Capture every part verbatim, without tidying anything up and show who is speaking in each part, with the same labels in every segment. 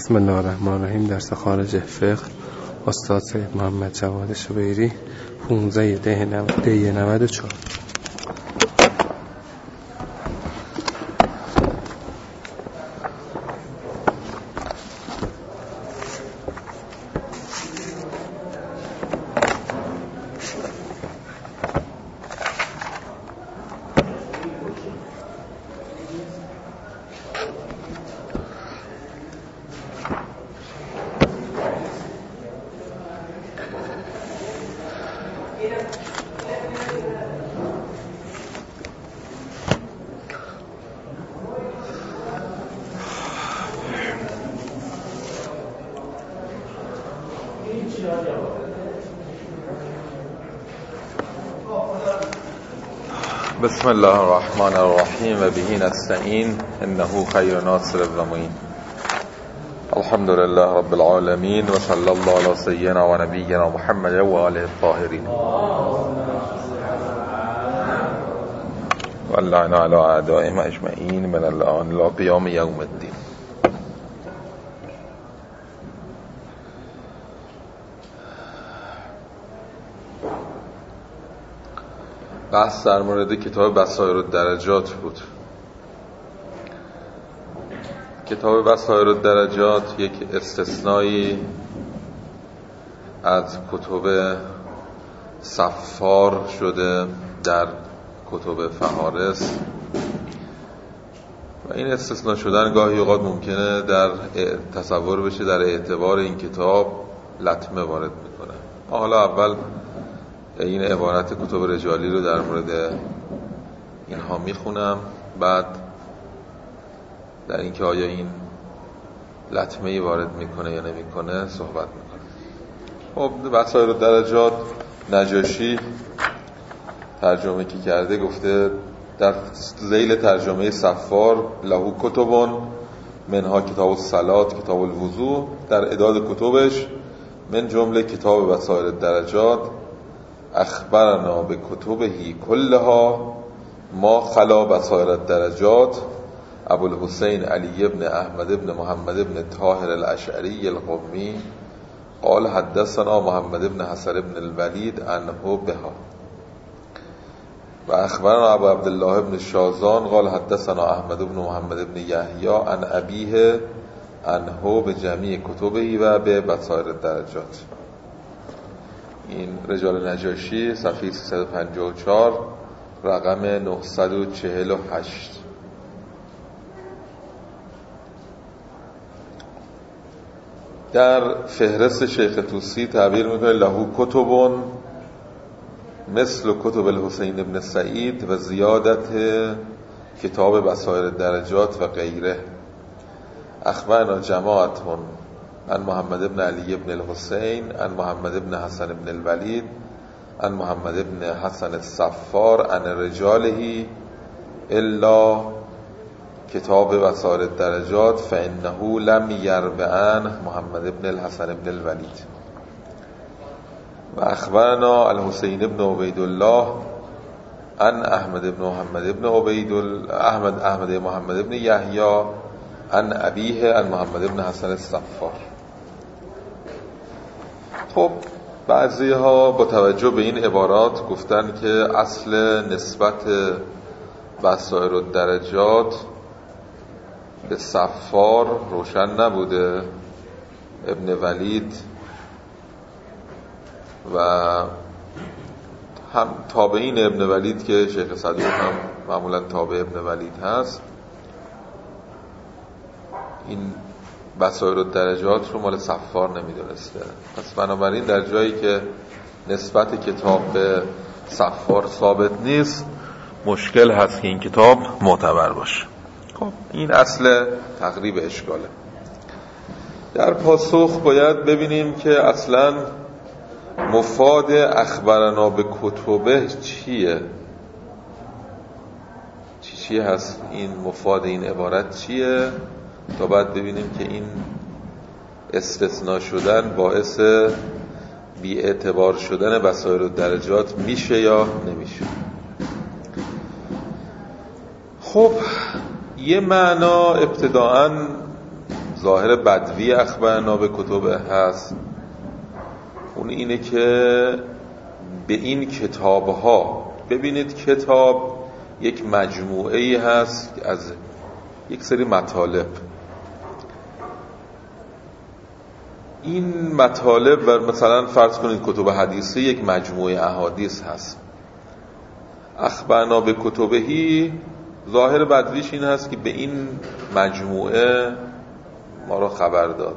Speaker 1: بسم الله الرحمن الرحیم. درس خارج فقه استاد سید محمد جواد شبیری پانزده دی نود و چهار.
Speaker 2: بسم الله الرحمن الرحیم و به نستعین انه خیر ناصر و معین. الحمد لله رب العالمین و صلی الله علی سیدنا و نبینا محمد و آله الطاهرین و اللعن علی اعدائهم اجمعین من الان لا قیام یوم الدین. بحث در مورد کتاب بصائر الدرجات بود. کتاب بصائر الدرجات یک استثنایی از کتب صفار شده در کتب فهارس و این استثناء شدن گاهی اوقات ممکنه در تصور بشه در اعتبار این کتاب لطمه وارد میکنه. حالا اول این عبارت کتب رجالی رو در مورد اینها میخونم، بعد در اینکه آیا این لطمه‌ای وارد میکنه یا نمیکنه صحبت میکنه. خب بصائر الدرجات نجاشی ترجمه که کرده گفته در ذیل ترجمه صفار له کتبون منها کتاب الصلات کتاب الوضو، در اعداد کتبش من جمله کتاب بصائر الدرجات اخبرنا به کتبهی کلها ما خلا بصائر الدرجات ابوالحسین علی ابن احمد ابن محمد ابن طاهر الاشعری القمی قال حدثنا محمد ابن حسن ابن الولید عنه بها و اخبرنا ابو عبدالله ابن شازان قال حدثنا احمد ابن محمد ابن یحیی عن ابیه عنه به جمعی کتبهی و به بصائر الدرجات. این رجال نجاشی صفحه سیصد و پنجاه و چهار رقم نهصد و چهل و هشت. در فهرست شیخ طوسی تعبیر میکنه له کتبون مثل کتب الحسین ابن سعید و زیادت کتاب بصائر الدرجات و غیره. اخبرنا جماعتون عن محمد ابن علی ابن الحسین عن محمد ابن حسن ابن الولید عن محمد ابن حسن الصفار عن رجاله الا کتاب بصائر الدرجات فانه لم يروي عنه محمد ابن الحسن ابن الولید. و اخبرنا الحسین ابن عبید الله عن احمد ابن محمد ابن عبید احمد احمد محمد ابن یحیی عن ابیه عن محمد ابن حسن الصفار. خب بعضی ها با توجه به این عبارات گفتن که اصل نسبت بصائر الدرجات به صفار روشن نبوده. ابن ولید و هم تابعین ابن ولید که شیخ صدوق هم معمولا تابع ابن ولید هست، این بصائر الدرجات رو مال صفار نمیدونسته. پس بنابراین در جایی که نسبت کتاب به صفار ثابت نیست مشکل هست که این کتاب معتبر باشه. خب این اصل تقریب اشکاله. در پاسخ باید ببینیم که اصلا مفاد اخبرنا به کتبه چیه؟ چی چی هست این مفاد این عبارت چیه؟ تا بعد ببینیم که این استثناء شدن باعث بی اعتبار شدن بصائر الدرجات میشه یا نمیشه. خب یه معنا ابتداعاً ظاهر بدوی اخبرنا به کتبه هست، اون اینه که به این کتابها، ببینید کتاب یک مجموعه ای هست از یک سری مطالب. این مطالب مثلا فرض کنید کتب حدیثی یک مجموعه احادیث هست. اخبرنا به کتبهی ظاهر بدویش این هست که به این مجموعه ما را خبر داد.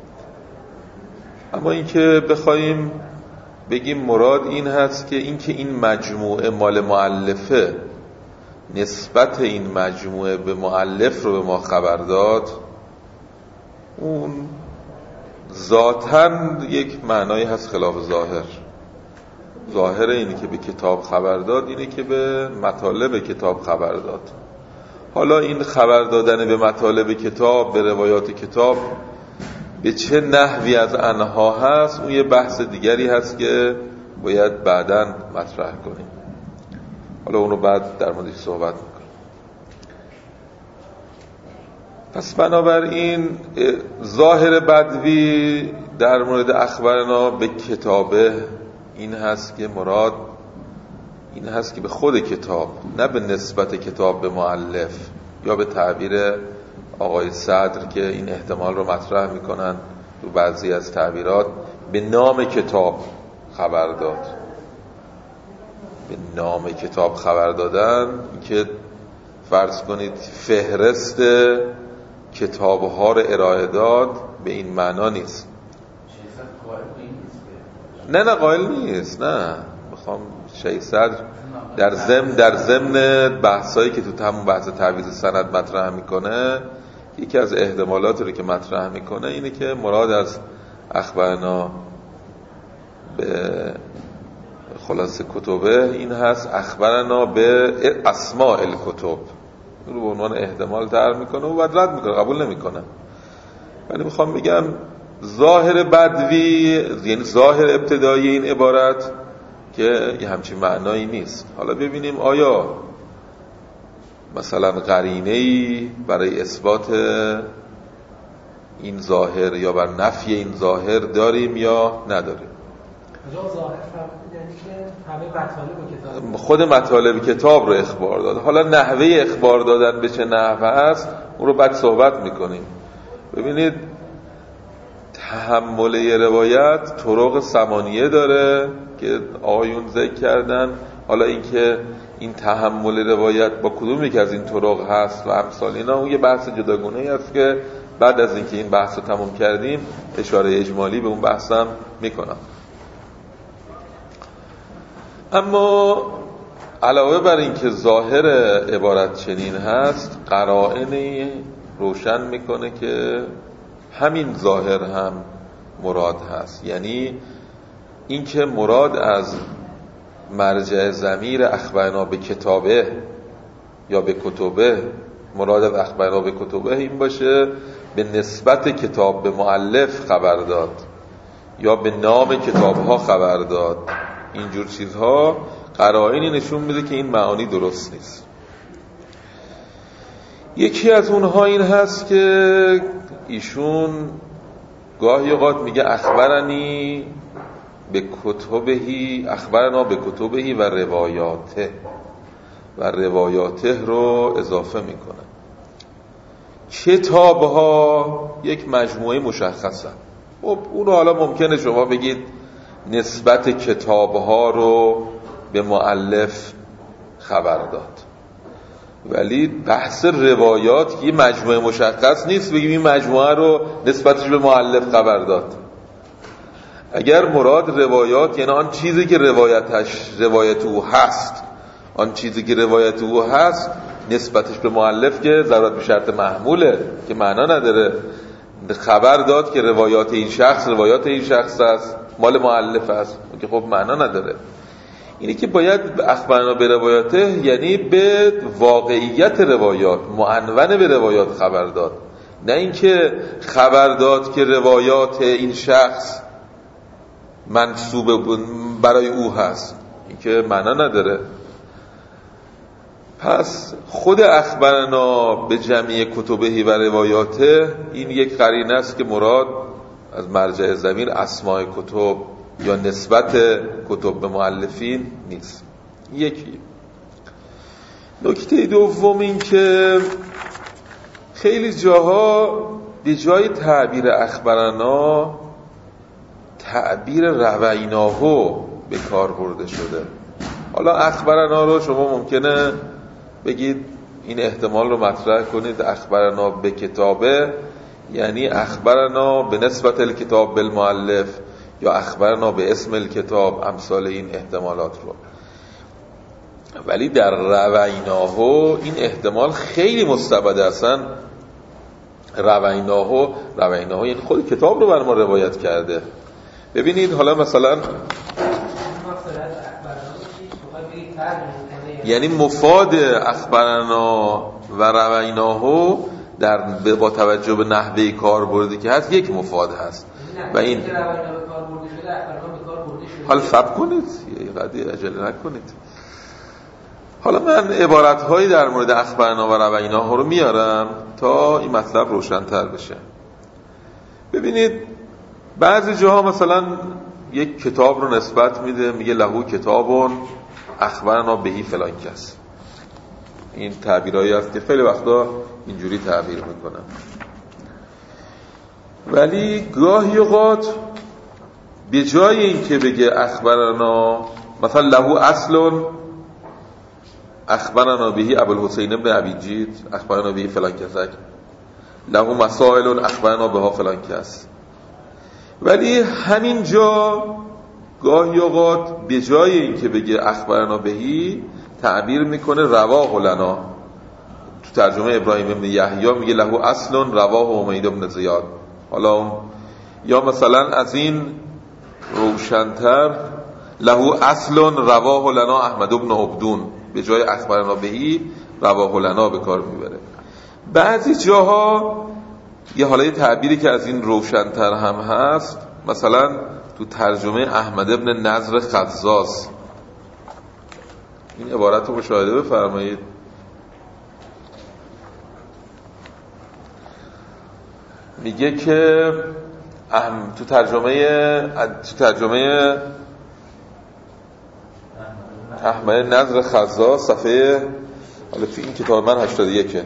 Speaker 2: اما اینکه بخوایم بگیم مراد این هست که اینکه این مجموعه مال مؤلفه، نسبت این مجموعه به مؤلف رو به ما خبر داد، اون ذاتاً یک معنایی هست خلاف ظاهر. ظاهر اینه که به کتاب خبر داد اینه که به مطالب کتاب خبر داد. حالا این خبر دادن به مطالب کتاب، به روایات کتاب، به چه نحوی از آنها هست، اون یه بحث دیگری هست که باید بعداً مطرح کنیم. حالا اونو بعد در موردش صحبت میکنیم. پس بنابراین ظاهر بدوی در مورد اخبرنا به کتابه این هست که مراد این هست که به خود کتاب، نه به نسبت کتاب به مؤلف، یا به تعبیر آقای صدر که این احتمال رو مطرح میکنن تو بعضی از تعبیرات، به نام کتاب خبر داد. به نام کتاب خبر دادن که فرض کنید فهرست کتابها رو ارائه داد، به این معنا نیست. نه نه قائل نیست، نه میخوام شیخ صدر در ضمن در ضمن بحثایی که تو تمام بحث تعویض سند مطرح میکنه، یکی از احتمالاتی رو که مطرح میکنه اینه که مراد از اخبرنا به خلاص کتبه این هست اخبرنا به اسماء الکتب، رو به عنوان احتمال طرح میکنه و بعد رد میکنه، قبول نمیکنه. ولی میخوام بگم ظاهر بدوی، یعنی ظاهر ابتدایی این عبارت که یه همچین معنایی نیست. حالا ببینیم آیا مثلا قرینه‌ای برای اثبات این ظاهر یا بر نفی این ظاهر داریم یا نداریم. خود مطالب کتاب رو اخبار داد. حالا نحوه اخبار دادن به چه نحوه است اون رو بعد صحبت میکنیم. ببینید تحمل یه روایت طرق ثمانیه داره که آقایون ذکر کردن. حالا اینکه این تحمل روایت با کدوم یک از این طرق هست و امثال اینا، اون یه بحث جداگانه‌ای است که بعد از اینکه این بحث رو تمام کردیم اشاره اجمالی به اون بحثم میکنم. اما علاوه بر اینکه ظاهر عبارت چنین هست، قرائنی روشن میکنه که همین ظاهر هم مراد هست. یعنی اینکه مراد از مرجع ضمیر اخبرنا به کتابه یا به کتبه، مراد از اخبرنا به کتبه این باشه به نسبت کتاب به مؤلف خبر داد یا به نام کتابها خبر داد، اینجور چیزها قرائنی نشون میده که این معانی درست نیست. یکی از اونها این هست که ایشون گاهی اوقات میگه اخبرنی به کتبهی، اخبرنا به کتبهی و روایاته و روایاته رو اضافه میکنه. کتابها یک مجموعه مشخصه. خب اونو حالا ممکنه شما بگید نسبت کتابها رو به مؤلف خبر داد، ولی بحث روایات یه مجموعه مشخص نیست بگیم این مجموعه رو نسبتش به مؤلف خبر داد. اگر مراد روایات یعنی آن چیزی که روایتش روایت او هست، آن چیزی که روایت او هست نسبتش به مؤلف که ضرورت به شرط محموله که معنا نداره. خبر داد که روایات این شخص روایات این شخص است، مال مؤلف است، که خب معنا نداره. اینی که باید اخبرنا به روایاته یعنی به واقعیت روایات، معنون به روایات خبر داد، نه اینکه خبر داد که روایات این شخص منسوب برای او هست، این که معنا نداره. پس خود اخبرنا به جمعی کتبهی و روایاته، این یک قرینه است که مراد از مرجع ضمیر اسماء کتب یا نسبت کتب به مؤلفین نیست. یکی. نکته دوم این که خیلی جاها به جای تعبیر اخبرنا تعبیر رویناهو به کار برده شده. حالا اخبرنا رو شما ممکنه بگید این احتمال رو مطرح کنید، اخبرنا به کتابه یعنی اخبرنا به نسبت الکتاب بالمؤلف یا اخبرنا به اسم الکتاب، امثال این احتمالات رو. ولی در رویناهو این احتمال خیلی مستبعد. اصلا رویناهو رویناهو یعنی خود کتاب رو بر ما روایت کرده. ببینید حالا مثلا یعنی مفاد اخبرنا و رویناهو در با توجه به نحوه کاربردی که هست یک مفاد هست و این حالا صبر کنید، یه قضیه عجله نکنید. حالا من عبارت‌هایی در مورد اخبرنا و رویناها رو میارم تا این مطلب روشن‌تر بشه. ببینید بعضی جاها مثلا یک کتاب رو نسبت میده، میگه لهو کتابون اخبرنا بهی فلان کس. این تعبیرایی هست که خیلی وقتا اینجوری تعبیر میکنن. ولی گاهی اوقات به جای این که بگه اخبرنا مثلا لهو اصلون اخبرنا بهی ابوالحسین ابن ابیجید اخبرنا بهی فلان کسک، لهو مسائل اخبرنا بها فلان کس. ولی همین جا گاهی اوقات به جای این که بگه اخبرنا بهی تعبیر میکنه رواه لنا. تو ترجمه ابراهیم ابن یحیی میگه لهو اصلون رواه حمید ابن زیاد. حالا یا مثلا از این روشن‌تر لهو اصلون رواه لنا احمد ابن عبدون، به جای اخبرنا بهی رواه لنا به کار میبره. بعضی جاها یه حالای تعبیری که از این روشن‌تر هم هست، مثلا تو ترجمه احمد ابن نضر خزاز این عبارت رو مشاهده بفرمایید. میگه که اهم تو ترجمه تو ترجمه احمد نضر خزاز صفحه، حالا تو این کتاب من هشتاد و یک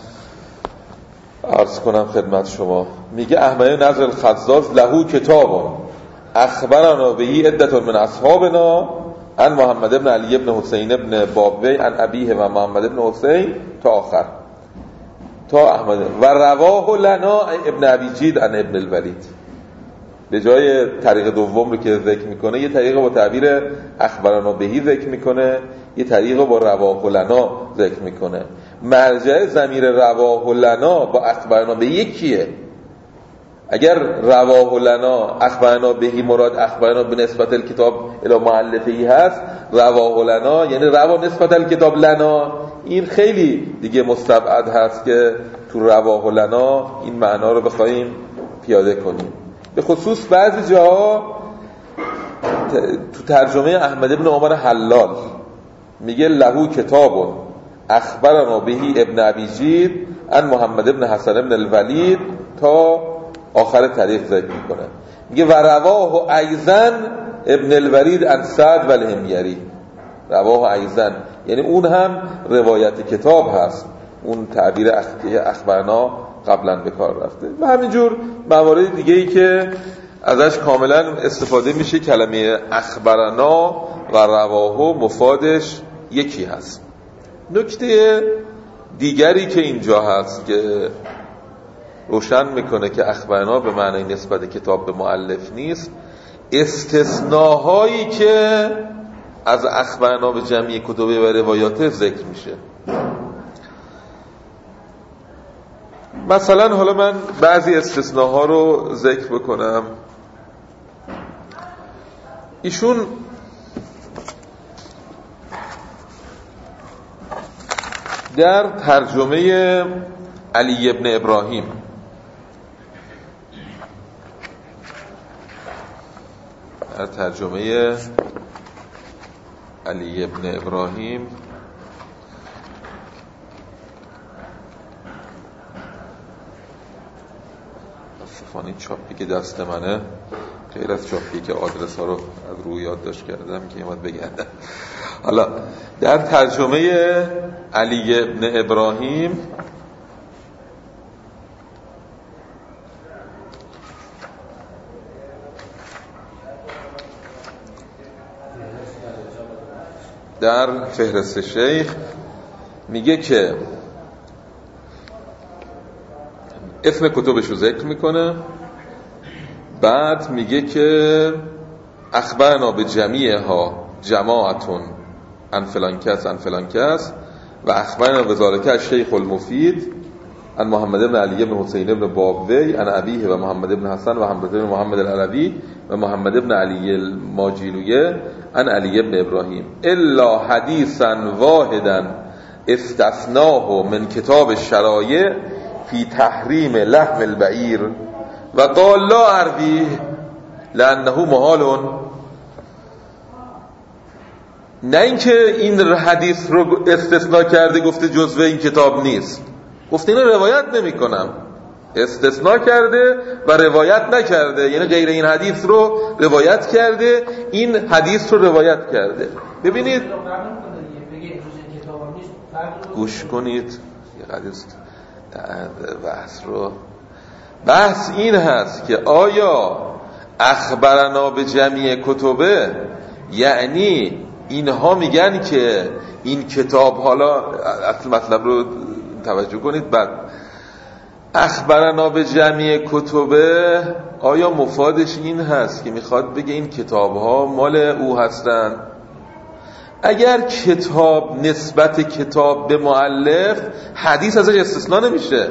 Speaker 2: عرض کنم خدمت شما، میگه احمد نضر الخزاز لهو کتاب اخبرنا بهی عدت من اصحابنا عن محمد ابن علی ابن حسین ابن بابوی عن ابیه و محمد ابن حسین تا آخر تا احمد و رواه لنا ابن ابیجید عن ابن الولید. به جای طریق دوم رو که ذکر میکنه یه طریق با تعبیر اخبرنا بهی ذکر میکنه، یه طریق با رواه لنا ذکر میکنه. مرجع ضمیر رواه لنا با اخبرنا بهی کیه؟ اگر رواه لنا اخبرنا بهی مراد اخبرنا به نسبت الکتاب الی مؤلفه‌ای هست، رواه لنا یعنی روا نسبت الکتاب لنا، این خیلی دیگه مستبعد هست که تو رواه لنا این معنا رو بخوایم پیاده کنیم. به خصوص بعضی جاها تو ترجمه احمد ابن عمر حلال میگه لهو کتابون اخبرنا بهی ابن ابیجید عن محمد ابن حسن ابن الولید تا آخر طریق ذکر میکنه. میگه و رواه ایضا ابن الولید عن سعد و الحمیری. رواه ایضا یعنی اون هم روایت کتاب هست، اون تعبیر اخبرنا قبلا به کار رفته. و همینجور موارد دیگه ای که ازش کاملا استفاده میشه کلمه اخبرنا و رواه مفادش یکی هست. نکته دیگری که اینجا هست که روشن میکنه که اخبرنا به معنی نسبت کتاب به مؤلف نیست، استثناهایی که از اخبرنا به جمعی کتبه و روایات ذکر میشه. مثلا حالا من بعضی استثناها رو ذکر بکنم. ایشون در ترجمه علی ابن ابراهیم در ترجمه علی ابن ابراهیم متاسفانه چاپی که دست منه غیر از چاپی که آدرس ها رو از روی یادداشت کردم که اومد بگردم. حالا در ترجمه علی ابن ابراهیم در فهرست شیخ میگه که اسم کتبش رو ذکر میکنه، بعد میگه که اخبرنا به جمیعها جماعتون ان فلان کس ان فلان کس و اخبرنا به ذالک شیخ المفید ان محمد بن علی بن حسین بن بابوی ان ابیه و محمد بن حسن و حمد بن محمد العلوی و محمد بن علی الماجیلویه ان علی بن ابراهیم الا حدیثا واحدا استثناه من کتاب الشرایع فی تحریم لحم البعیر و قال لا اروی لانه محال. نه اینکه این حدیث رو استثناء کرده گفته جزو این کتاب نیست، گفته اینو روایت نمی کنم، استثناء کرده و روایت نکرده، یعنی غیر این حدیث رو روایت کرده، این حدیث رو روایت کرده. ببینید گوش کنید یه حدیث بحث رو، بحث این هست که آیا اخبرنا به جمعی کتبه یعنی اینها میگن که این کتاب، حالا اصل مطلب رو توجه کنید، بعد اخبرنا به جمعی کتبه آیا مفادش این هست که میخواد بگه این کتاب ها مال او هستن؟ اگر کتاب نسبت کتاب به مؤلف، حدیث ازش استثناء نمیشه،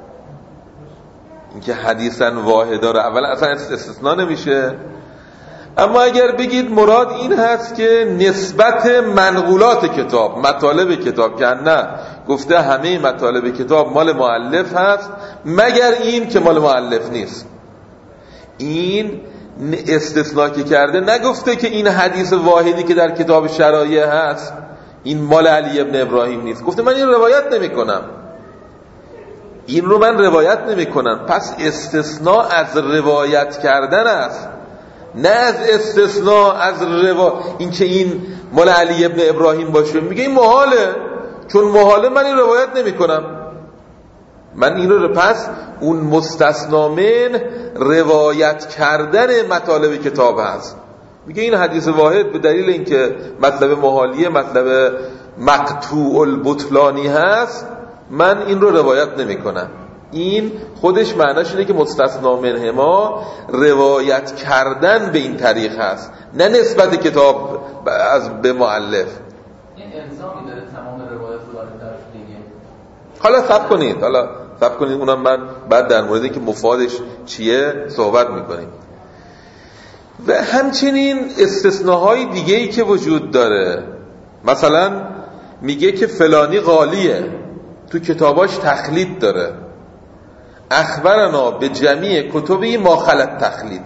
Speaker 2: اینکه حدیثاً واحدا رو اول اصلا استثناء نمیشه. اما اگر بگید مراد این هست که نسبت منقولات کتاب، مطالب کتاب، که نه گفته همه مطالب کتاب مال مؤلف هست مگر این که مال مؤلف نیست، این استثناء که کرده، نگفته که این حدیث واحدی که در کتاب شرایع هست این مال علی ابن ابراهیم نیست، گفته من این روایت نمی کنم، این رو من روایت نمی کنم. پس استثناء از روایت کردن است، نه از استثناء از روا... این که این مال علی ابن ابراهیم باشه. میگه این محاله، چون محاله من این روایت نمی کنم، من این رو. پس اون مستثنا من روایت کردن مطالب کتاب هست. میگه این حدیث واحد به دلیل اینکه مطلب محالیه، مطلب مقطوع البطلانی هست، من این رو روایت نمی کنم. این خودش معناش اینه که مستثنا منهما روایت کردن به این طریق هست، نه نسبت کتاب از به مؤلف.
Speaker 3: این الزامی داره تمام روایت رو داره در دیگه.
Speaker 2: حالا صبر کنید، حالا صبر کنید، اونم من بعد در مورد اینکه مفادش چیه صحبت میکنیم. و همچنین استثناهای دیگه‌ای که وجود داره، مثلا میگه که فلانی غالیه، تو کتاباش تخلید داره، اخبرنا به جمیع کتبی ما خلط تخلید،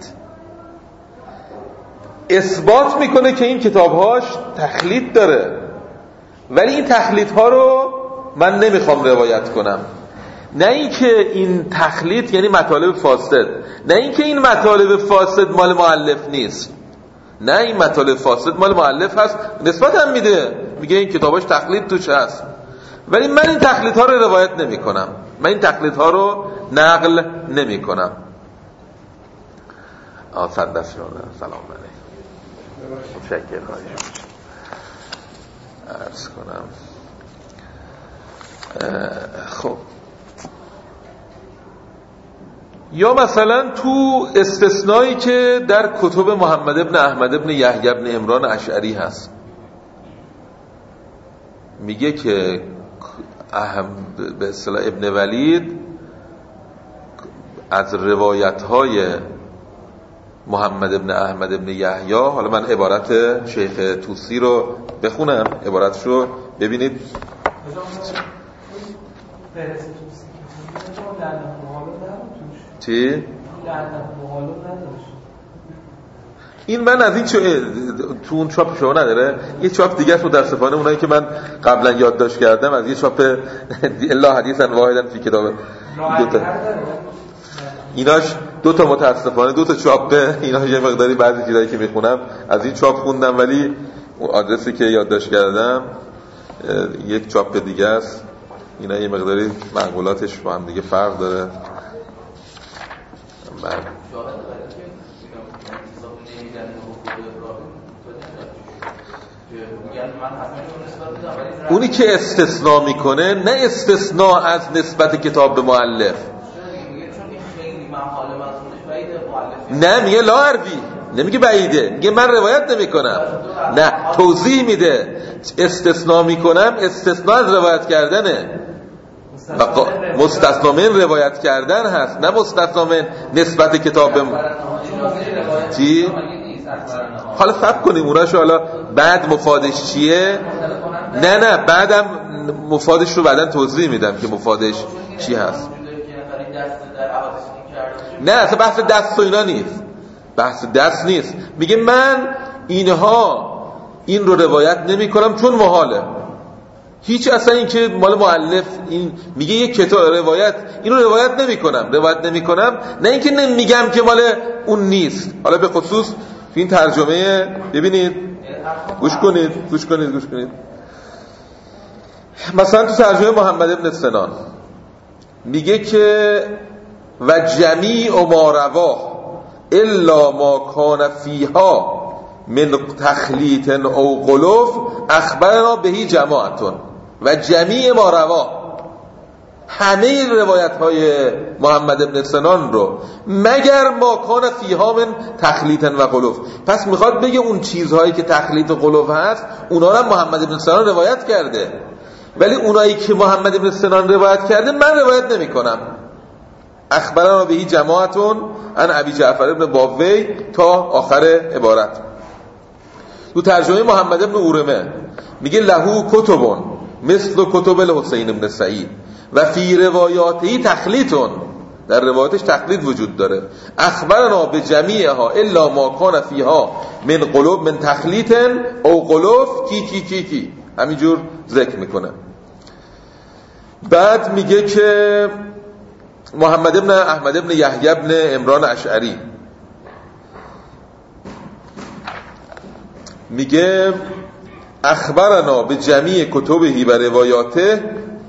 Speaker 2: اثبات میکنه که این کتابهاش تخلید داره، ولی این تخلیدها رو من نمیخوام روایت کنم. نه اینکه این تخلید یعنی مطالب فاسد، نه اینکه این مطالب فاسد مال مؤلف نیست، نه این مطالب فاسد مال مؤلف هست، نسبت هم میده، میگه این کتاباش تخلید توش هست، ولی من این تقلیدها رو روایت نمی کنم، من این تقلیدها رو نقل نمی کنم. آه صد دست شما سلام علیکم، متشکر خواهیم عرض کنم. خب یا مثلا تو استثنایی که در کتب محمد ابن احمد ابن یحیی ابن عمران اشعری هست، میگه که اهم به اصطلاح ابن ولید از روایت‌های محمد ابن احمد ابن یحیی، حالا من عبارت شیخ توسی رو بخونم، عبارتشو ببینید. چی؟ این من از این چه تو اون چاپ شما نداره، یه چاپ دیگه رو در سفانه اونایی که من قبلا یادداشت کردم، از یه چاپ الا حدیثا واحدا فی کتاب دوتا ایناش دو تا متاسفانه دو تا چاپه اینا یه مقداری بعضی چیزایی که میخونم از این چاپ خوندم، ولی اون آدرسی که یادداشت کردم یک چاپ دیگه است. اینا یه مقداری منقولاتش با هم دیگه فرق داره. من اونی که استثناء میکنه نه استثناء از نسبت کتاب به مؤلف، نه میگه لا عربی، نمیگه بعیده، میگه من روایت نمی کنم، نه توضیح میده استثناء میکنم، استثناء از روایت کردنه، مستثنا من روایت کردن هست، نه مستثنا من نسبت کتاب به چی؟ حالا فکر کنیم اوناشو، حالا بعد مفادش چیه؟ نه نه بعدم مفادش رو بعدن توضیح میدم که مفادش چی هست. نه اصلا بحث دست و اینا نیست، بحث دست نیست. میگه من اینها این رو روایت نمی کنم چون محاله، هیچ اصلا این که مال مؤلف این میگه یک کتاب روایت اینو روایت نمی کنم، روایت نمی کنم نه اینکه نمیگم که مال اون نیست. حالا به خصوص این ترجمه ببینید، گوش کنید گوش کنید گوش کنید مثلا تو ترجمه محمد ابن سنان میگه که و جمیع ما رواه الا ما کان فیها من تخلیط او غلوف اخبرنا بهی جماعتون. و جمیع ما رواه، همه روایت های محمد ابن سنان رو مگر ما کان فیها من تخلیط و غلوف. پس میخواد بگه اون چیزهایی که تخلیط و غلوف هست اونا رو محمد ابن سنان روایت کرده، ولی اونایی که محمد ابن سنان روایت کرده من روایت نمی کنم. اخبرنا بهی جماعتون ان ابی جعفر ابن باوی تا آخر عبارت. تو ترجمه محمد ابن اورمه میگه لهو کتبون مثل کتب الحسین ابن سعید و فی روایاتی تخلیطون، در روایاتش تقلید وجود داره. اخبرنا به جمیعها الا ما کان فیها من قلوب من تخلیط او قلوف کی کی کی کی، همینجور ذکر میکنه. بعد میگه که محمد ابن احمد ابن یحیی ابن عمران اشعری میگه اخبرنا به جمیع کتبهی و روایاته،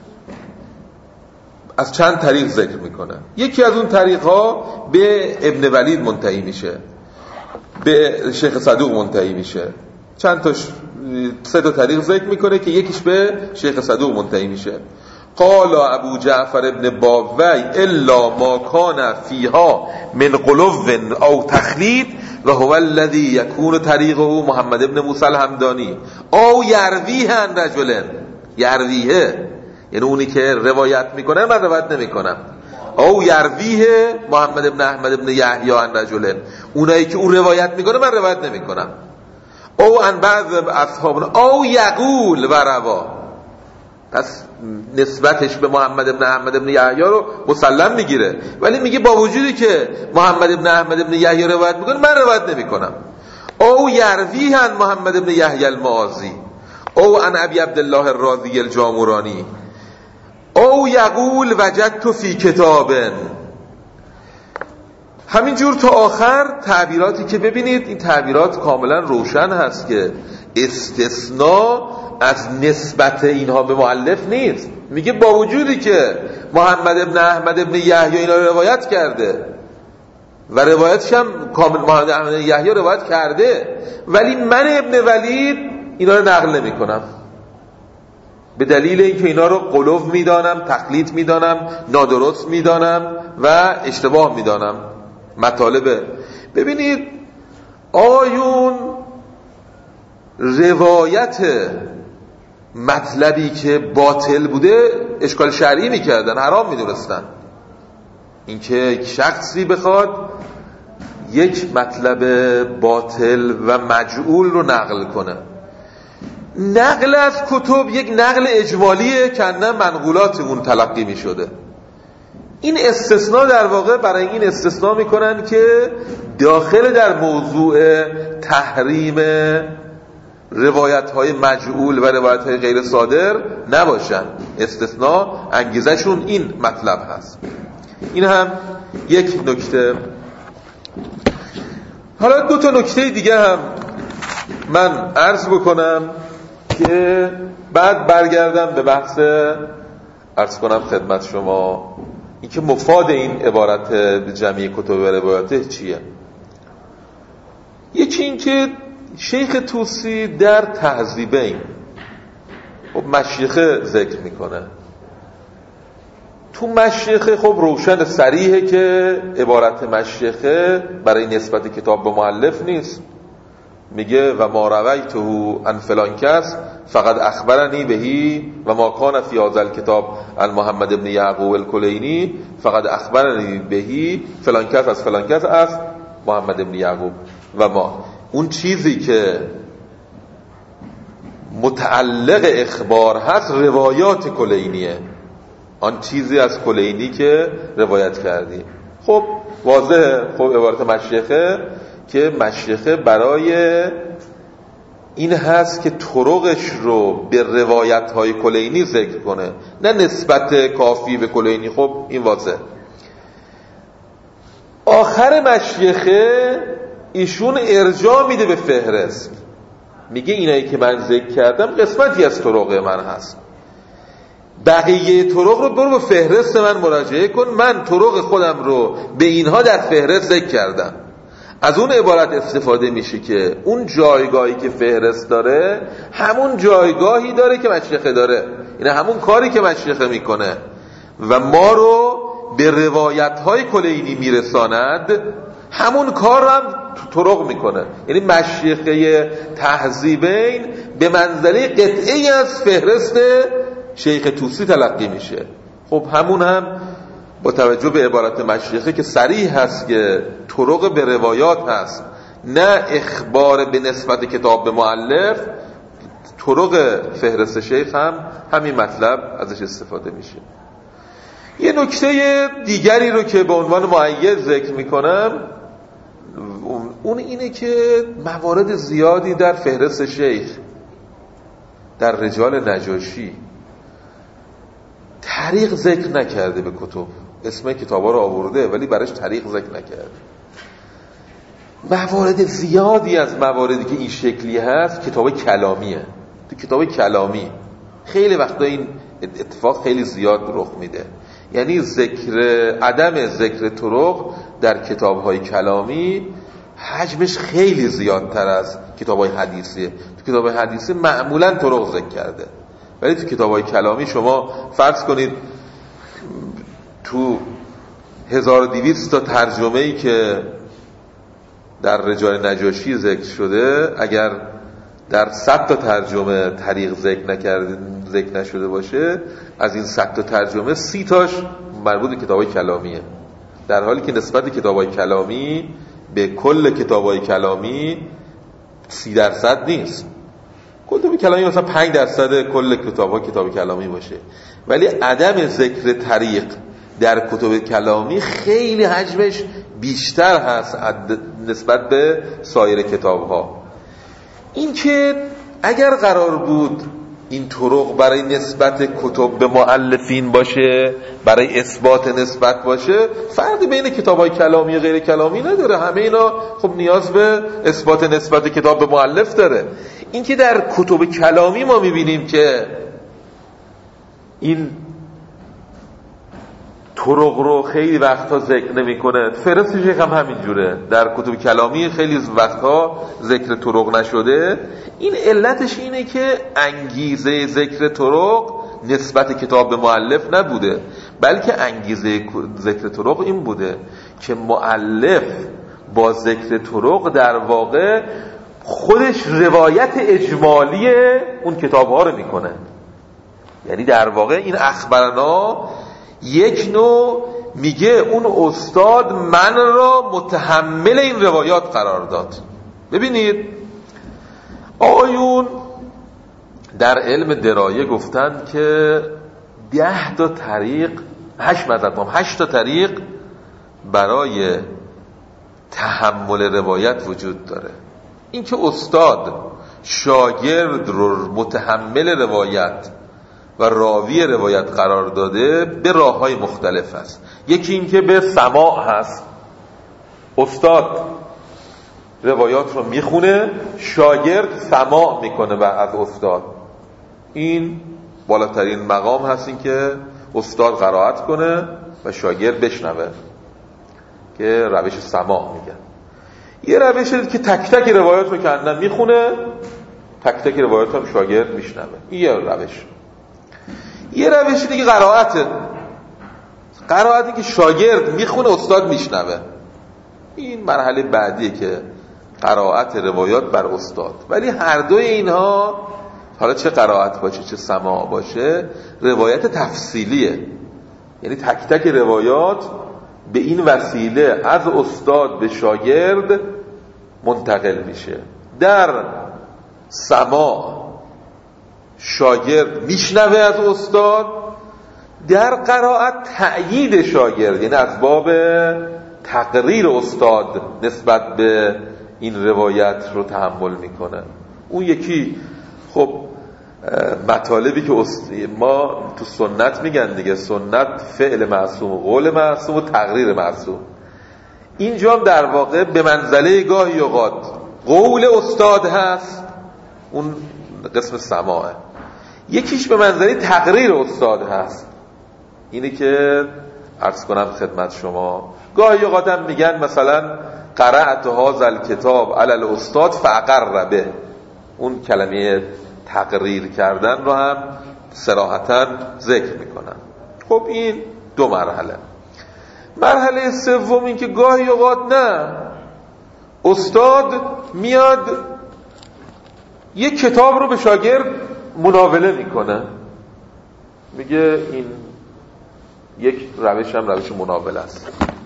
Speaker 2: از چند طریق ذکر میکنه. یکی از اون طریق ها به ابن ولید منتهی میشه، به شیخ صدوق منتهی میشه. چند تا سه تا طریق ذکر میکنه که یکیش به شیخ صدوق منتهی میشه. قال ابو جعفر ابن باوی الا ما کان فیها من قلوب او تخلید و هو الذی یکون طریقه محمد ابن موسی الحمدانی او یرویه عن رجل، یرویه یعنی اونی که روایت میکنه من روایت نمیکنم، او یرویه محمد ابن احمد ابن یحیی عن رجل، اونایی که اون روایت میکنه من روایت نمیکنم. او ان بعض اصحابنا او یقول و روا، پس نسبتش به محمد ابن احمد ابن یحیی رو مسلم میگیره، ولی میگه با وجودی که محمد ابن احمد ابن یحیی روایت میکنه من روایت نمیکنم. او یرویه عن محمد ابن یحیی المعاذی او عن ابی عبدالله الرازی الجامورانی او یقول وجدت فی کتابن. همینجور تا آخر تعبیراتی که ببینید این تعبیرات کاملا روشن هست که استثناء از نسبت اینها به مؤلف نیست. میگه با وجودی که محمد ابن احمد ابن یحیی اینا رو روایت کرده و روایتش هم کامل محمد احمد ابن یحیی روایت کرده، ولی من ابن ولید اینا رو نقل نمی کنم به دلیل اینکه اینا رو غلو میدانم، تقلید میدانم، نادرست میدانم و اشتباه میدانم مطالبه. ببینید آیون روایت مطلبی که باطل بوده اشکال شرعی میکردن، حرام میدونستن. اینکه یک شخصی بخواد یک مطلب باطل و مجعول رو نقل کنه، نقل از کتب یک نقل اجمالیه که نه منقولات اون تلقی می شده. این استثناء در واقع برای این استثناء میکنن که داخل در موضوع تحریم روایت های مجعول و روایت های غیر صادر نباشن. استثناء انگیزشون این مطلب هست. این هم یک نکته حالا دو تا نکته دیگه هم من عرض بکنم که بعد برگردم به بحث عرض کنم خدمت شما این که مفاد این عبارت جمعی کتب و روایات چیه. یکی این که شیخ طوسی در تهذیبین خب مشیخه ذکر میکنه. تو مشیخه خب روشن صریحه که عبارت مشیخه برای نسبت کتاب به مؤلف نیست. میگه و ما رویته عن فلان کس فقط اخبرنی بهی و ما کان فی هذا الکتاب عن محمد ابن یعقوب الکلینی فقط اخبرنی بهی فلان کس از فلان کس از محمد ابن یعقوب و ما. اون چیزی که متعلق اخبار هست روایات کلینیه، آن چیزی از کلینی که روایت کردی. خب واضحه خب عبارت مشیخه که مشیخه برای این هست که طرقش رو به روایت های کلینی ذکر کنه، نه نسبت کافی به کلینی. خب این واضحه. آخر مشیخه ایشون ارجاع میده به فهرست، میگه اینایی که من ذکر کردم قسمتی از طرق من هست، بقیه طرق رو برو به فهرست من مراجعه کن، من طرق خودم رو به اینها در فهرست ذکر کردم. از اون عبارت استفاده میشه که اون جایگاهی که فهرست داره همون جایگاهی داره که مشیخه داره، یعنی همون کاری که مشیخه میکنه و ما رو به روایت های کلینی میرساند، همون کار رو هم طرق میکنه. یعنی مشیخه تهذیبین به منزله قطعی از فهرست شیخ طوسی تلقی میشه. خب همون هم با توجه به عبارت مشیخه که صریح هست که طرق به روایات هست نه اخبار به نسبت کتاب به مؤلف، طرق فهرست شیخ هم همین مطلب ازش استفاده میشه. یه نکته دیگری رو که به عنوان مؤید ذکر میکنم اون اینه که موارد زیادی در فهرست شیخ در رجال نجاشی طریق ذکر نکرده به کتب، اسم کتابا رو آورده ولی براش طریق ذکر نکرده. موارد زیادی از مواردی که این شکلی هست کتاب کلامیه. تو کتاب کلامی خیلی وقتا این اتفاق خیلی زیاد رخ میده، یعنی ذکر عدم ذکر طرق در کتاب‌های کلامی حجمش خیلی زیادتر از کتاب‌های حدیثی. تو کتاب‌های حدیثی معمولاً طرق ذکر کرده، ولی تو کتاب‌های کلامی شما فرض کنید تو هزار و دویست تا ترجمه‌ای که در رجال نجاشی ذکر شده، اگر در صد تا ترجمه طریق ذکر نکرده ذکر نشده باشه، از این صد تا ترجمه سی تاش مربوط به کتاب‌های کلامیه، در حالی که نسبت کتاب‌های کلامی به کل کتاب‌های کلامی سی درصد نیست. کتاب کلامی مثلا پنج درصد کل کتاب‌ها کتاب کلامی باشه، ولی عدم ذکر طریق در کتب کلامی خیلی حجمش بیشتر هست نسبت به سایر کتاب‌ها. این که اگر قرار بود این طرق برای نسبت کتب به مؤلفین باشه، برای اثبات نسبت باشه، فرقی بین کتاب‌های کلامی و غیر کلامی نداره، همه اینا خب نیاز به اثبات نسبت کتاب به مؤلف داره. این که در کتب کلامی ما می‌بینیم که این طرق رو خیلی وقتها ذکر نمی‌کنه، فهرست شیخ هم همینجوره، در کتب کلامی خیلی وقتها ذکر طرق نشده. این علتش اینه که انگیزه ذکر طرق نسبت کتاب به مؤلف نبوده، بلکه انگیزه ذکر طرق این بوده که مؤلف با ذکر طرق در واقع خودش روایت اجمالی اون کتاب‌ها رو میکنه. یعنی در واقع این اخبرنا یک نوع میگه اون استاد من را متحمل این روایات قرار داد. ببینید آقایون در علم درایه گفتن که ده تا طریق هشت مذهب هشت تا طریق برای تحمل روایت وجود داره. این که استاد شاگرد رو متحمل روایت و راوی روایت قرار داده به راه‌های مختلف است. یکی این که به سماع هست، استاد روایات رو میخونه، شاگرد سماع میکنه و از استاد. این بالاترین مقام هست، این که استاد قرائت کنه و شاگرد بشنوه، که روش سماع میگن. یه روش که تک تک روایات رو کندن میخونه، تک تک روایات هم شاگرد میشنوه. این یه روش. یه روش دیگه قرائته. قرائتی که شاگرد میخونه، استاد میشنوه. این مرحله بعدیه که قرائت روایات بر استاد. ولی هر دوی اینها، حالا چه قرائت باشه چه سماع باشه، روایت تفصیلیه. یعنی تک تک روایات به این وسیله از استاد به شاگرد منتقل میشه. در سماع شاگرد میشنوه از استاد، در قرائت تأیید شاگرد، یعنی از باب تقریر استاد نسبت به این روایت رو تحمل میکنه. اون یکی خب مطالبی که ما تو سنت میگن دیگه، سنت فعل معصوم و قول معصوم و تقریر معصوم. اینجا هم در واقع به منزله گاهی اوقات قول استاد هست، اون قسم سماعه. یکیش به منزله تقریر استاد هست، اینی که عرض کنم خدمت شما. گاهی اوقات هم میگن مثلا قرأت هذا الکتاب علی الاستاد فاقر به، اون کلمه تقریر کردن رو هم صراحتاً ذکر میکنن. خب این دو مرحله. مرحله سوم این که گاهی اوقات نه، استاد میاد یک کتاب رو به شاگرد مناوله میکنه، میگه این یک روش هم روش مناوله است.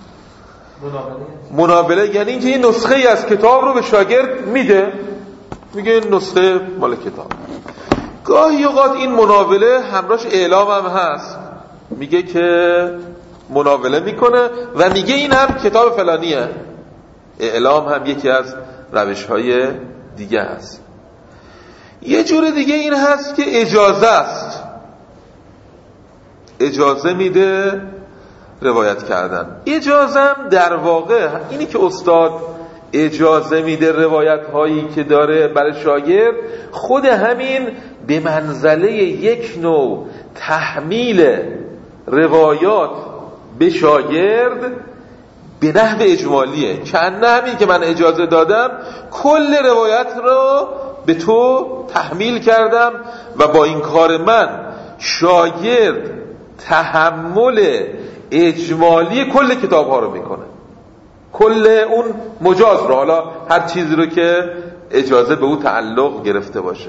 Speaker 2: مناوله مناوله یعنی اینکه یه نسخه ای از کتاب رو به شاگرد میده، میگه این نسخه مال کتاب. گاهی اوقات این مناوله همراهش اعلام هم هست، میگه که مناوله میکنه و میگه این هم کتاب فلانیه. اعلام هم یکی از روش‌های دیگه هست. یه جور دیگه این هست که اجازه است، اجازه میده روایت کردن. اجازه هم در واقع اینی که استاد اجازه میده روایت هایی که داره برای شاگرد، خود همین به منزله یک نوع تحمیل روایات به شاگرد به نحو اجمالیه. کنه همین که من اجازه دادم کل روایت رو به تو تحمیل کردم و با این کار من شاگرد تحمل اجمالی کل کتاب ها رو میکنه، کل اون مجاز رو، حالا هر چیزی رو که اجازه به او تعلق گرفته باشه.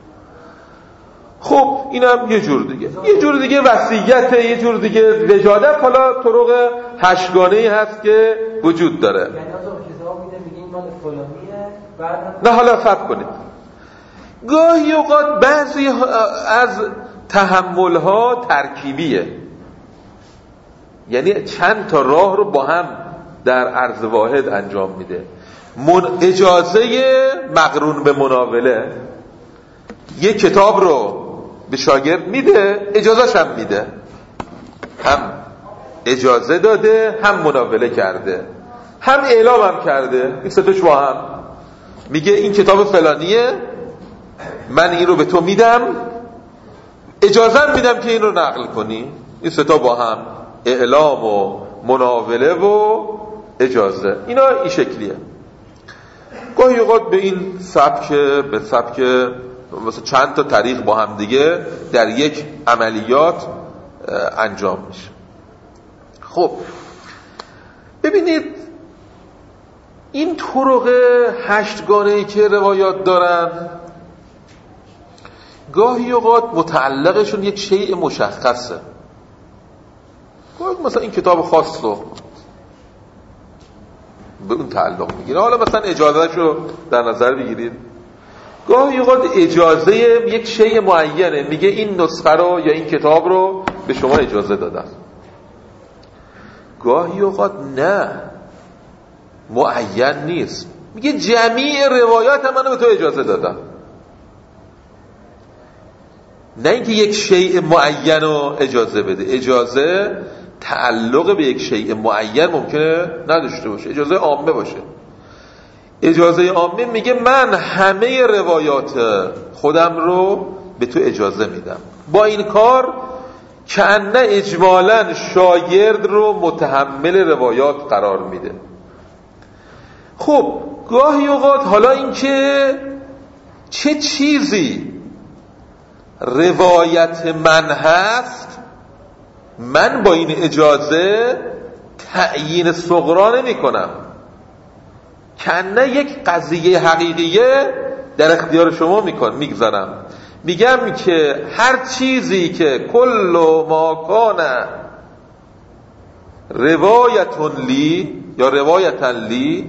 Speaker 2: خب اینم یه جور دیگه. یه جور دیگه وصیت، یه جور دیگه وجادت. حالا طرق هشتگانه‌ای هست که وجود داره.
Speaker 3: یعنی از اون کتاب میده میگه این مال فلانیه، بعد
Speaker 2: نه حالا صبر کنید. گاهی اوقات بعضی از تحمل‌ها ترکیبیه، یعنی چند تا راه رو با هم در عرض واحد انجام میده. من اجازه مقرون به مناوله، یک کتاب رو به شاگرد میده، اجازهش هم میده، هم اجازه داده هم مناوله کرده هم اعلام هم کرده. این سه تاش با هم میگه این کتاب فلانیه، من این رو به تو میدم، اجازه هم میدم که این رو نقل کنی. این سه تا با هم، اعلام و مناوله و اجازه، اینا این شکلیه. گاهی اوقات به این سبک، به سبک مثلا چند تا طریق با هم دیگه در یک عملیات انجام میشه. خب ببینید این طرق هشتگانه‌ای که روایات دارن، گاهی اوقات متعلقشون یک شیء مشخصه. گاهی مثلا این کتاب خاص رو به اون تعلق میگیره، حالا مثلا اجازهشو در نظر بگیرید. گاهی اوقات اجازه یک شیء معینه، میگه این نسخه رو یا این کتاب رو به شما اجازه دادم. گاهی اوقات نه، معین نیست، میگه جمیع روایات هم منو به تو اجازه دادم. نه اینکه یک شیء معین رو اجازه بده. اجازه تعلق به یک شیء معین ممکنه نداشته باشه، اجازه عامه باشه. اجازه عامه میگه من همه روایات خودم رو به تو اجازه میدم. با این کار کأنه اجمالاً شاگرد رو متحمل روایات قرار میده. خب گاهی اوقات حالا این که چه چیزی روایت من هست، من با این اجازه تعیین صغرا نمی کنم، کنه یک قضیه حقیقیه در اختیار شما میکن میگذارم، میگم که هر چیزی که کل ما کان روایتون لی یا روایتن لی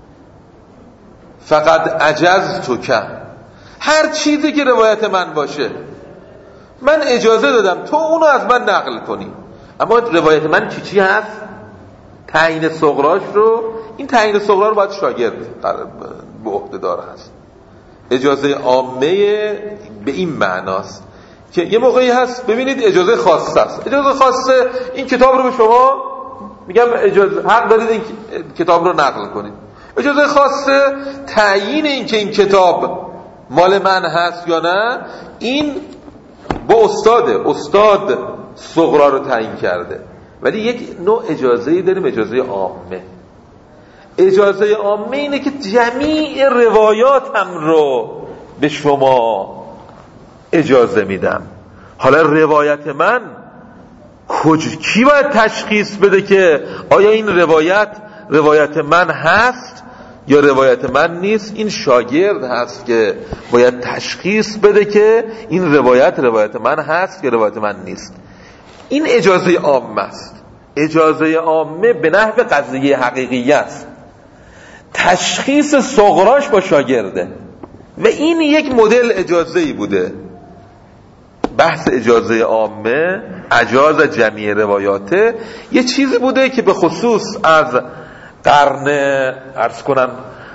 Speaker 2: فقط عجزت که، هر چیزی که روایت من باشه من اجازه دادم تو اونو از من نقل کنی. اما روایت من چی چی هست؟ تعیین صغراش رو، این تعیین صغرا رو باید شاگرد به عهده دار هست. اجازه عامه به این معناست که یه موقعی هست ببینید اجازه خاصه است. اجازه خاصه این کتاب رو به شما میگم اجازه حق دارید این کتاب رو نقل کنید. اجازه خاصه تعیین این که این کتاب مال من هست یا نه، این با استاده، استاد صغرا رو تعیین کرده. ولی یک نوع اجازه‌ای داریم، اجازه عامه. اجازه عامه اینه که جمیع روایاتم رو به شما اجازه میدم. حالا روایت من کج... کی باید تشخیص بده که آیا این روایت روایت من هست یا روایت من نیست؟ این شاگرد هست که باید تشخیص بده که این روایت روایت من هست یا روایت من نیست. این اجازه عامه است. اجازه عامه به نحو قضیه حقیقی است، تشخیص صغراش با شاگرده و این یک مدل اجازه‌ای بوده. بحث اجازه عامه، اجاز جمیع روایاته، یه چیزی بوده که به خصوص از قرن عرض کنم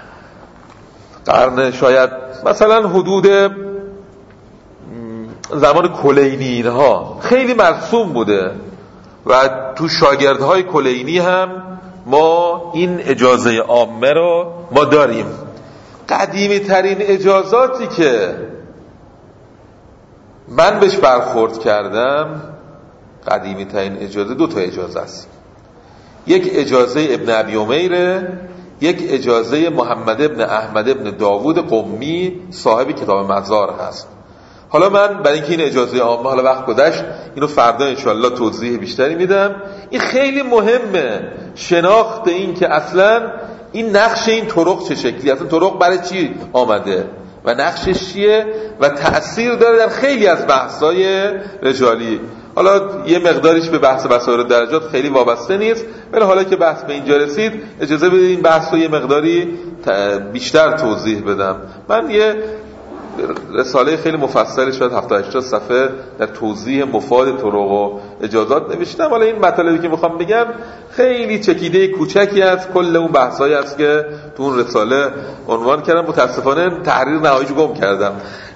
Speaker 2: قرن شاید مثلا حدود زمان کلینی اینها خیلی مرسوم بوده و تو شاگردهای کلینی هم ما این اجازه عامه رو ما داریم. قدیمی ترین اجازاتی که من بهش برخورد کردم، قدیمی ترین اجازه دو تا اجازه است. یک اجازه ابن ابی امیره، یک اجازه محمد ابن احمد ابن داوود قمی صاحب کتاب مزار هست. حالا من برای اینکه این اجازه عامه حالا وقت گذشت، اینو فردا انشالله توضیح بیشتری میدم. این خیلی مهمه شناخت این که اصلا این نقش این طرق چه شکلی، اصلا طرق برای چی آمده و نقشش چیه و تأثیر داره در خیلی از بحث‌های رجالی. حالا یه مقداریش به بحث بصائر درجات خیلی وابسته نیست، ولی حالا که بحث به اینجا رسید اجازه بدید این بحث رو یه مقداری بیشتر توضیح بدم. من یه رساله خیلی مفصلی شاید هفتاد هشتاد صفحه در توضیح مفاد طرق و اجازات نوشتم. حالا این مطالبی که میخوام بگم خیلی چکیده کوچکی از کل اون بحثایی است که تو اون رساله عنوان کردم. متاسفانه تحریر نهاییش گم کردم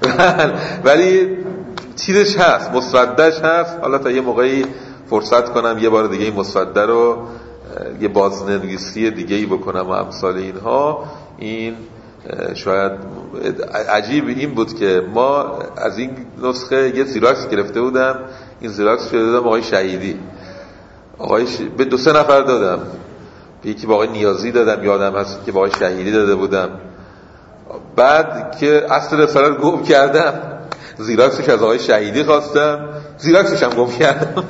Speaker 2: ولی چیزش هست، مسودهش هست. حالا تا یه موقعی فرصت کنم یه بار دیگه این مسوده رو یه بازنویسی دیگه‌ای بکنم و امثال اینها. این شاید عجیب این بود که ما از این نسخه یه زیراکس گرفته بودم، این زیراکس شده دادم آقای شهیدی، آقای ش... به دو سه نفر دادم، به یکی با آقای نیازی دادم، یادم هست که با آقای شهیدی داده بودم. بعد که اصل رساله رو گم کردم، زیراکسش از آقای شهیدی خواستم، زیراکسش هم گم کردم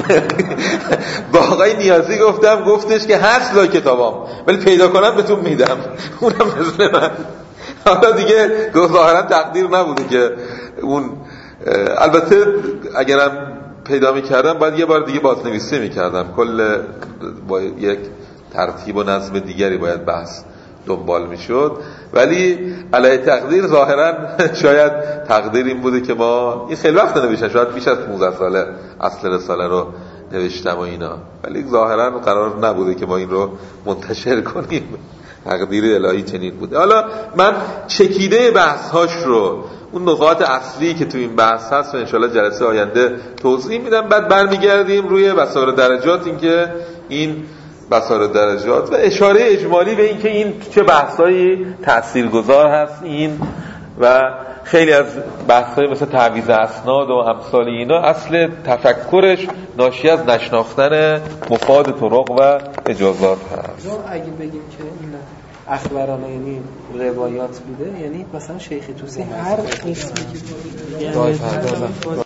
Speaker 2: با آقای نیازی گفتم، گفتش که هست لا کتابام ولی پیدا کنم بهتون میدم. اونم مثل من. حالا دیگه ظاهرا تقدیر نبوده که اون، البته اگرم پیدا میکردم باید یه بار دیگه بازنویسی میکردم، کل با یک ترتیب و نظم دیگری باید بحث دنبال میشد. ولی علیه تقدیر ظاهرا شاید تقدیر این بوده که ما این خیلی وقت نوشتم، شاید بیش از پانزده ساله اصل رساله رو نوشتم و اینا، ولی ظاهرا قرار نبوده که ما این رو منتشر کنیم. تقدیر الهی چنین بوده. حالا من چکیده بحث‌هاش رو، اون نقاط اصلی که تو این بحث هست و انشالله جلسه آینده توضیح میدم. بعد برمیگردیم روی بصائر درجات، این که این بصائر درجات و اشاره اجمالی به اینکه این چه بحثایی تاثیرگذار هست این و خیلی از بحث‌های مثل تعویض اسناد و امثال اینا اصل تفکرش ناشی از نشناختن مفاد طرق و اجازات هست.
Speaker 4: اگه بگیم که این اخبارانه یعنی روایات بوده، یعنی مثلا شیخ طوسی هر قسمی که